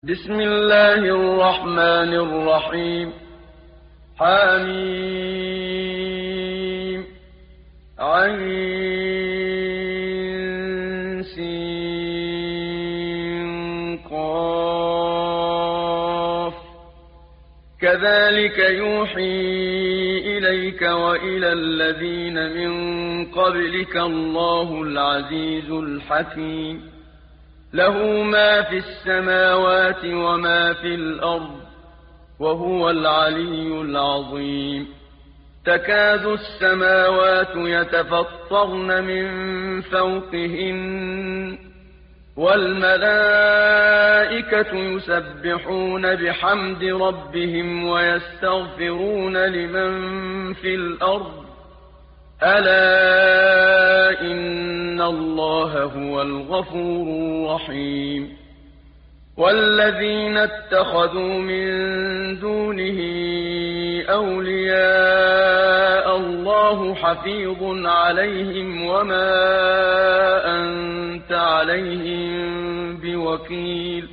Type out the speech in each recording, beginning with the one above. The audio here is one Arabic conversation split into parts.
بسم الله الرحمن الرحيم. حميم عين سين قاف. كذلك يوحي إليك وإلى الذين من قبلك الله العزيز الحكيم. له ما في السماوات وما في الأرض وهو العلي العظيم. تكاد السماوات يتفطرن من فوقهن والملائكة يسبحون بحمد ربهم ويستغفرون لمن في الأرض ألا إن الله هو الغفور الرحيم. والذين اتخذوا من دونه أولياء الله حفيظ عليهم وما أنت عليهم بوكيل.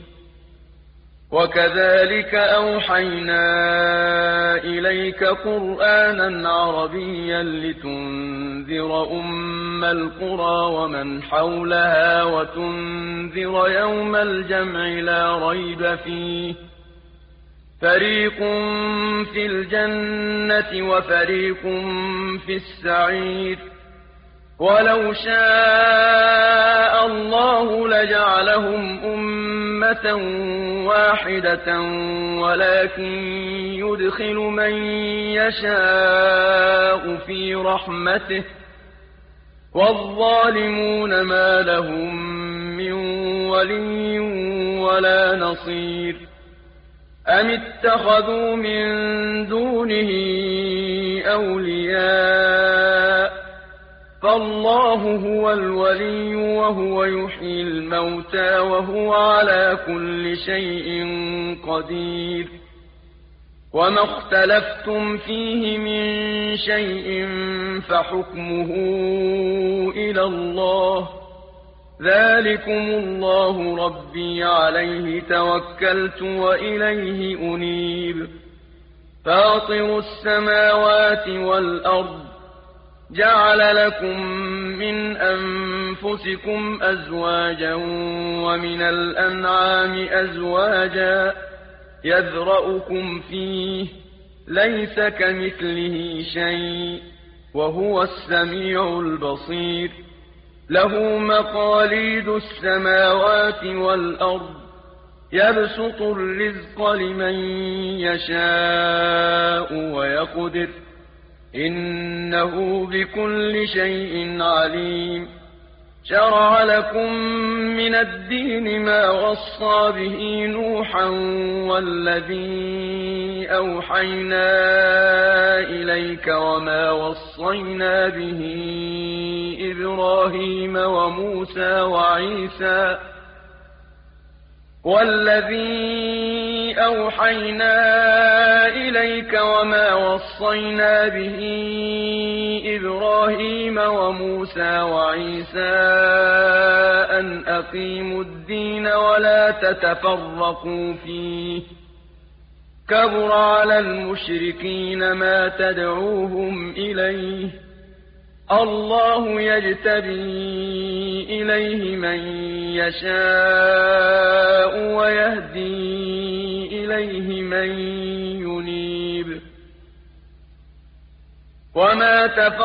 وكذلك أوحينا إليك قرآنا عربيا لتنذر أم القرى ومن حولها وتنذر يوم الجمع لا ريب فيه. فريق في الجنة وفريق في السعير. ولو شاء الله لجعلهم أمة واحدة ولكن يدخل من يشاء في رحمته والظالمون ما لهم من ولي ولا نصير. أم اتخذوا من دونه أولياء فالله هو الولي وهو يحيي الموتى وهو على كل شيء قدير. وما اختلفتم فيه من شيء فحكمه إلى الله. ذلكم الله ربي عليه توكلت وإليه أنيب. فاطر السماوات والأرض جعل لكم من أنفسكم أزواجا ومن الأنعام أزواجا يذرأكم فيه ليس كمثله شيء وهو السميع البصير. له مقاليد السماوات والأرض يبسط الرزق لمن يشاء ويقدر إنه بكل شيء عليم. شرع لكم من الدين ما وصى به نوحا والذي أوحينا إليك وما وصينا به إبراهيم وموسى وعيسى والذي أوحينا إليك وما وصينا به إبراهيم وموسى وعيسى أن أقيموا الدين ولا تتفرقوا فيه. كبر على المشركين ما تدعوهم إليه. الله يجتبي إليه من يشاء ويهدي إليه من ينيب. وما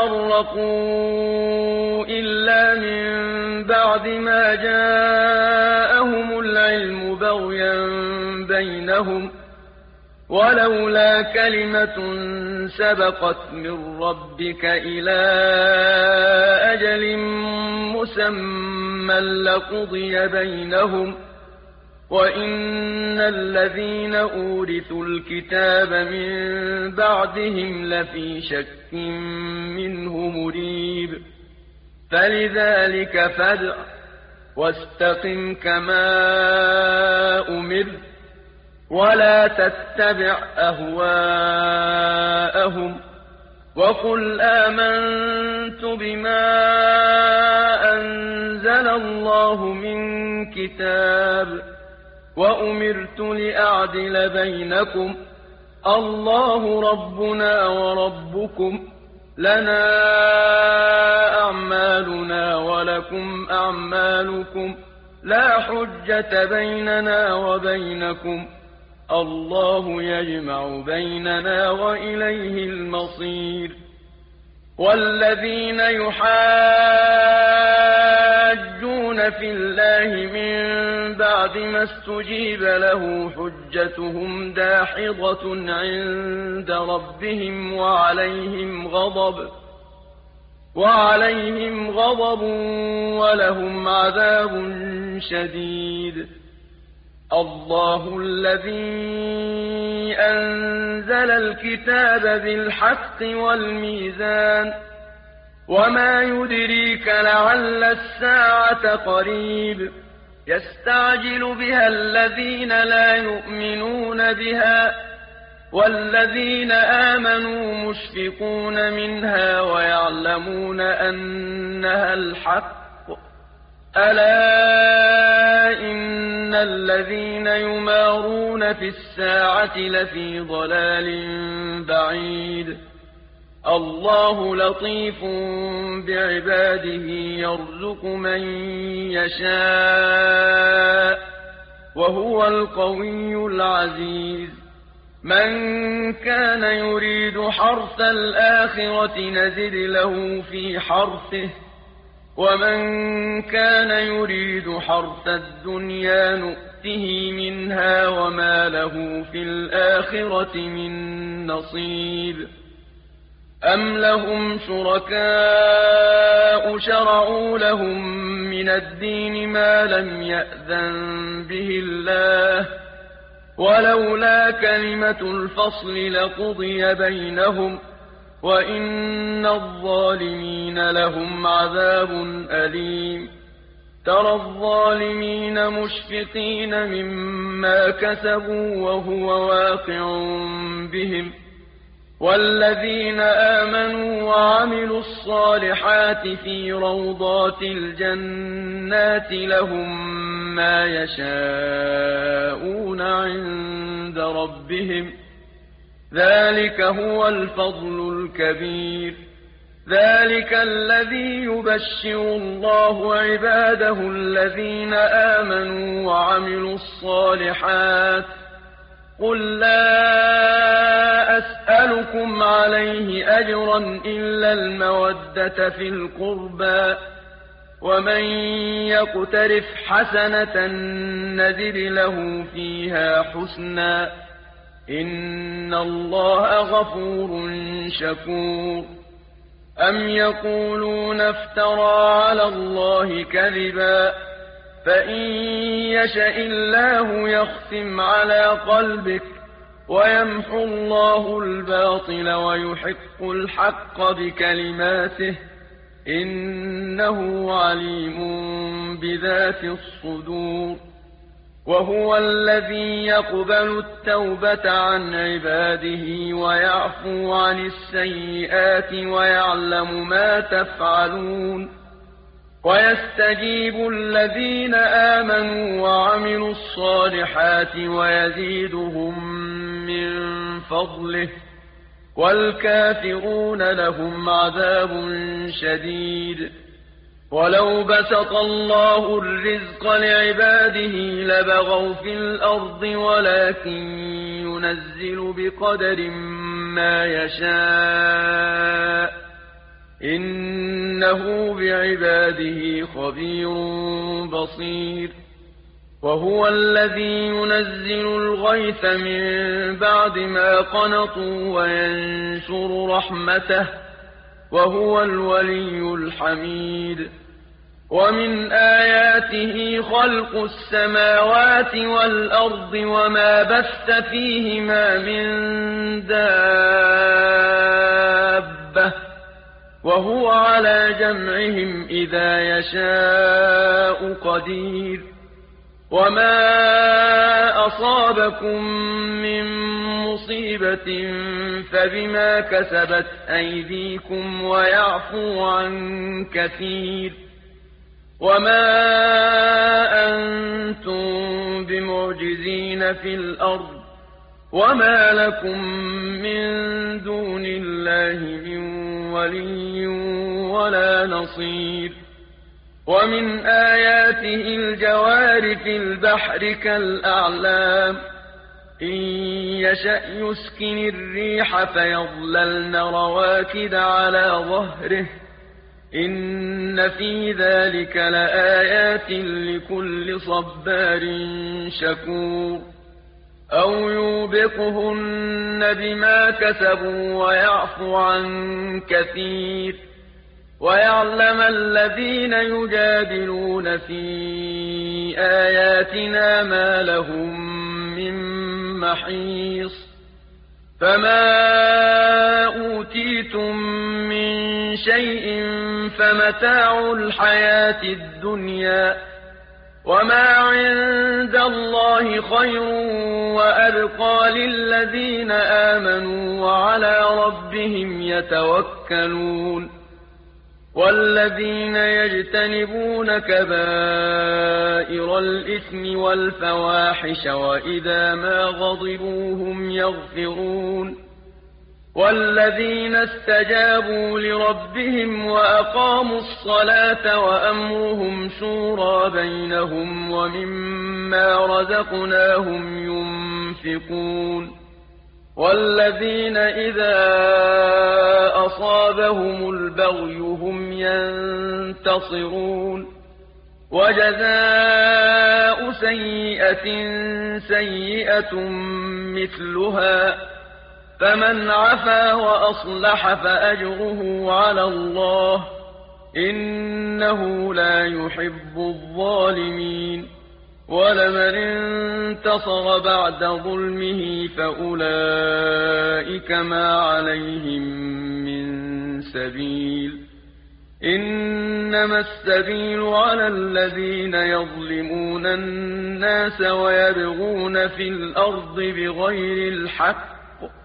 تفرقوا إلا من بعد ما جاءهم العلم بغيا بينهم ولولا كلمة سبقت من ربك إلى أجل مسمى لقضي بينهم وإن الذين أورثوا الكتاب من بعدهم لفي شك منه مريب. فلذلك فادع واستقم كما أمرت ولا تتبع أهواءهم وقل آمنت بما أنزل الله من كتاب وأمرت لأعدل بينكم الله ربنا وربكم لنا أعمالنا ولكم أعمالكم لا حجة بيننا وبينكم الله يجمع بيننا وإليه المصير والذين يحاجون في الله من بعد ما استجيب له حجتهم داحضة عند ربهم وعليهم غضب ولهم عذاب شديد الله الذي أنزل الكتاب بالحق والميزان وما يدريك لعل الساعة قريب يستعجل بها الذين لا يؤمنون بها والذين آمنوا مشفقون منها ويعلمون أنها الحق ألا إن الذين يمارون في الساعة لفي ضلال بعيد الله لطيف بعباده يرزق من يشاء وهو القوي العزيز من كان يريد حرث الآخرة نزد له في حرثه ومن كان يريد حرث الدنيا نؤته منها وما له في الآخرة من نصيب أم لهم شركاء شرعوا لهم من الدين ما لم يأذن به الله ولولا كلمة الفصل لقضي بينهم وإن الظالمين لهم عذاب أليم ترى الظالمين مشفقين مما كسبوا وهو واقع بهم والذين آمنوا وعملوا الصالحات في روضات الجنات لهم ما يشاءون عند ربهم ذلك هو الفضل الكبير ذلك الذي يبشر الله عباده الذين آمنوا وعملوا الصالحات قل لا أسألكم عليه أجرا إلا المودة في القربى ومن يقترف حسنة نزد له فيها حسنا إن الله غفور شكور أم يقولون افترى على الله كذبا فإن يشأ الله يختم على قلبك ويمحو الله الباطل ويحق الحق بكلماته إنه عليم بذات الصدور وهو الذي يقبل التوبة عن عباده ويعفو عن السيئات ويعلم ما تفعلون ويستجيب الذين آمنوا وعملوا الصالحات ويزيدهم من فضله والكافرون لهم عذاب شديد ولو بسط الله الرزق لعباده لبغوا في الأرض ولكن ينزل بقدر ما يشاء إنه بعباده خبير بصير وهو الذي ينزل الغيث من بعد ما قنطوا وينشر رحمته وهو الولي الحميد ومن آياته خلق السماوات والأرض وما بث فيهما من دابة وهو على جمعهم إذا يشاء قدير وما أصابكم من مصيبة فبما كسبت أيديكم ويعفو عن كثير وما أنتم بمعجزين في الأرض وما لكم من دون الله من ولي ولا نصير ومن آياته الجوار في البحر كالأعلام إن يشأ يسكن الريح فيظللن رواكد على ظهره إن في ذلك لآيات لكل صبار شكور أو يوبقهن بما كسبوا ويعفو عن كثير ويعلم الذين يجادلون في آياتنا ما لهم من محيص فما أوتيتم من شيء فمتاع الحياة الدنيا وما عند الله خير وأبقى للذين آمنوا وعلى ربهم يتوكلون والذين يجتنبون كبائر الإثم والفواحش وإذا ما غضبوا هم يغفرون والذين استجابوا لربهم وأقاموا الصلاة وأمرهم شورى بينهم ومما رزقناهم ينفقون والذين إذا أصابهم البغي هم ينتصرون وجزاء سيئة سيئة مثلها فمن عفا وأصلح فأجره على الله إنه لا يحب الظالمين ولمن انتصر بعد ظلمه فأولئك ما عليهم من سبيل إنما السبيل على الذين يظلمون الناس ويبغون في الأرض بغير الحق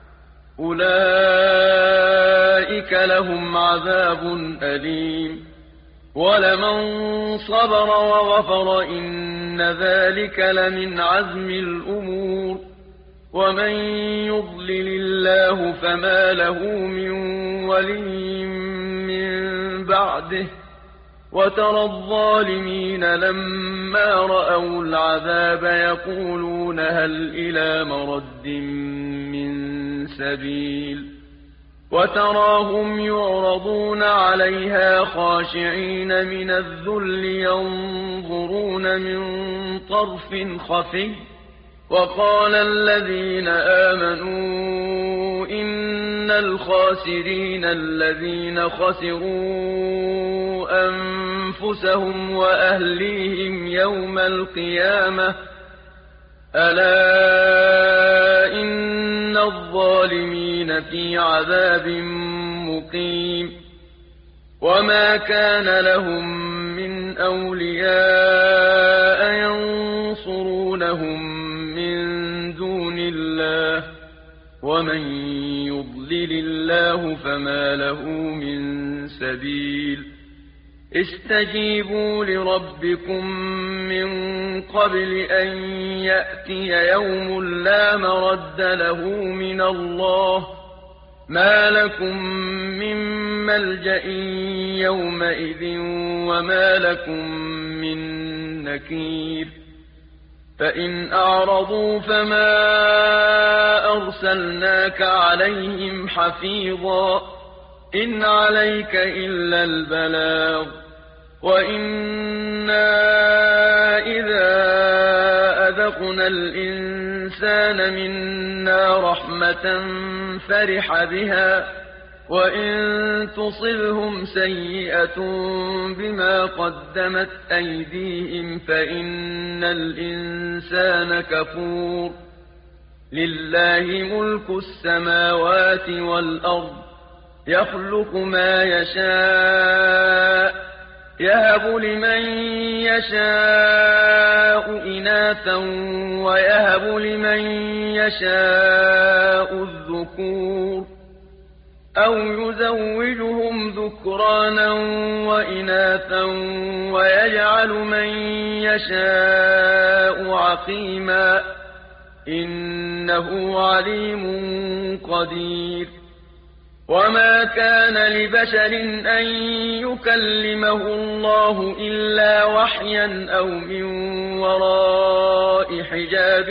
أولئك لهم عذاب أليم ولمن صبر وغفر إن ذلك لمن عزم الأمور ومن يضلل الله فما له من ولي من بعده وترى الظالمين لما رأوا العذاب يقولون هل إلى مرد من سبيل وتراهم يعرضون عليها خاشعين من الذل ينظرون من طرف خفي وقال الذين آمنوا إن الخاسرين الذين خسروا أنفسهم وأهليهم يوم القيامة ألا إن الظالمين في عذاب مقيم وما كان لهم من أولياء ينصرونهم من دون الله ومن يضلل الله فما له من سبيل استجيبوا لربكم من قبل أن يأتي يوم لا مرد له من الله ما لكم من ملجأ يومئذ وما لكم من نكير فإن أعرضوا فما أرسلناك عليهم حفيظا إن عليك إلا البلاغ وإنا إذا أذقنا الإنسان منا رحمة فرح بها وإن تصبهم سيئة بما قدمت أيديهم فإن الإنسان كفور لله ملك السماوات والأرض يخلق ما يشاء يهب لمن يشاء إناثا ويهب لمن يشاء الذكور أَوْ يُزَوِّجُهُمْ ذُكْرَانًا وَإِنَاثًا وَيَجْعَلُ مَن يَشَاءُ عَقِيمًا ۚ إِنَّهُ عَلِيمٌ قَدِيرٌ وَمَا كَانَ لِبَشَرٍ أَن يُكَلِّمَهُ اللَّهُ إِلَّا وَحْيًا أَوْ مِن وَرَاءِ حِجَابٍ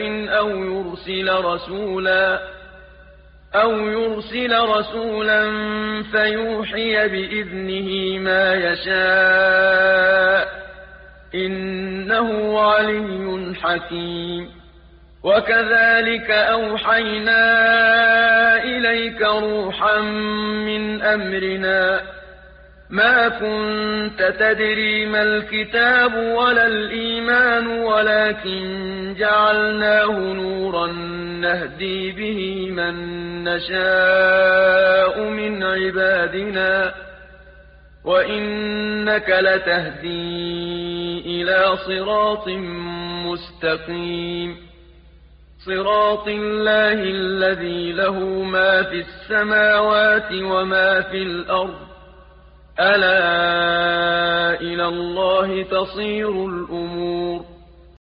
أَوْ يُرْسِلَ رَسُولًا فَيُوحِيَ بِإِذْنِهِ مَا يَشَاءُ ۚ إِنَّهُ عَلِيٌّ حَكِيمٌ وَكَذَٰلِكَ أَوْحَيْنَا إِلَيْكَ رُوحًا مِّنْ أَمْرِنَا ۚ مَا كُنتَ تَدْرِي مَا الْكِتَابُ وَلَا الْإِيمَانُ وَلَٰكِن جَعَلْنَاهُ نُورًا نَّهْدِي بِهِ مَن نَّشَاءُ مِنْ عِبَادِنَا ۚ وَإِنَّكَ لَتَهْدِي إِلَىٰ صِرَاطٍ مُّسْتَقِيمٍ صِرَاطِ اللَّهِ الَّذِي لَهُ مَا فِي السَّمَاوَاتِ وَمَا فِي الْأَرْضِ ۗ أَلَا إِلَى اللَّهِ تَصِيرُ الْأُمُورُ